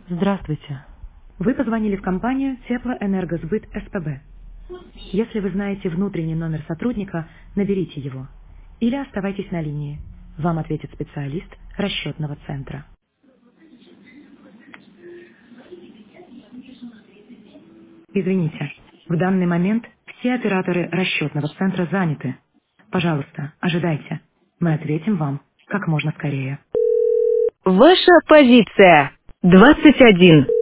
Здравствуйте. Вы позвонили в компанию Теплоэнергосбыт СПБ. Если вы знаете внутренний номер сотрудника, наберите его. Или оставайтесь на линии. Вам ответит специалист расчетного центра. Извините, в данный момент все операторы расчетного центра заняты. Пожалуйста, ожидайте. Мы ответим вам как можно скорее. Ваша позиция 21.